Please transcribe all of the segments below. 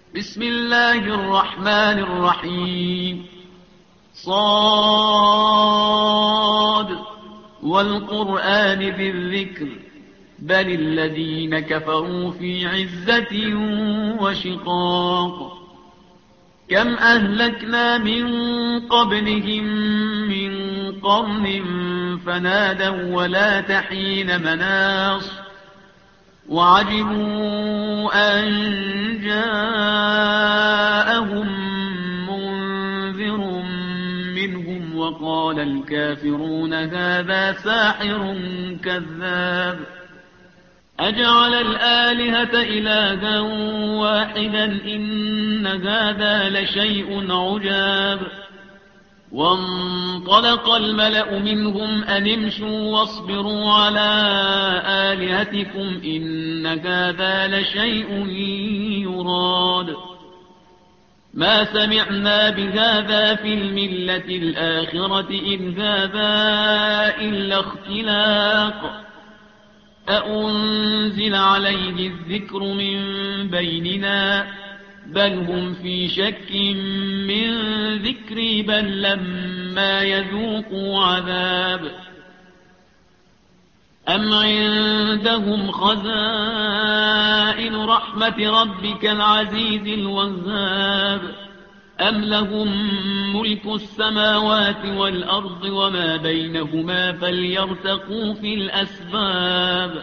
بسم الله الرحمن الرحيم صاد والقرآن ذي الذكر بل الذين كفروا في عزة وشقاق كم أهلكنا من قبلهم من قرن فنادوا ولا تحين مناص وعجبوا أن جاءهم منذر منهم وقال الكافرون هذا ساحر كذاب أجعل الآلهة إلها واحدا إن هذا لشيء عجاب وانطلق الملأ منهم أن امشوا واصبروا على آلهتكم إن هذا لشيء يراد ما سمعنا بهذا في الملة الآخرة إن هذا إلا اختلاق أأنزل عليه الذكر من بيننا بل هم في شك من ذكري بل لما يذوقوا عذاب أم عندهم خزائن رحمة ربك العزيز الوهاب أم لهم ملك السماوات والأرض وما بينهما فليرتقوا في الأسباب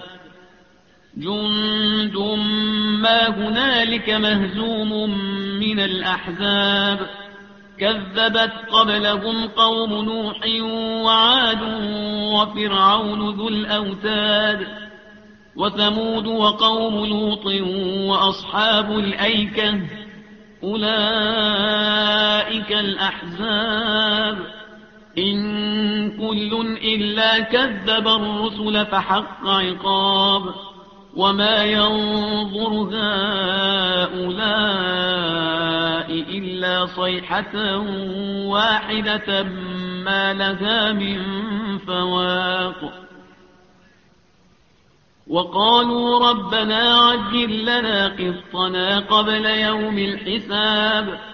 جند ما هنالك مهزوم من الأحزاب كذبت قبلهم قوم نوح وعاد وفرعون ذو الأوتاد وثمود وقوم لوط وأصحاب الأيكة أولئك الأحزاب إن كل إلا كذب الرسل فحق عقاب وما ينظر هؤلاء إلا صيحة واحدة ما لها من فواق وقالوا ربنا عجل لنا قسطنا قبل يوم الحساب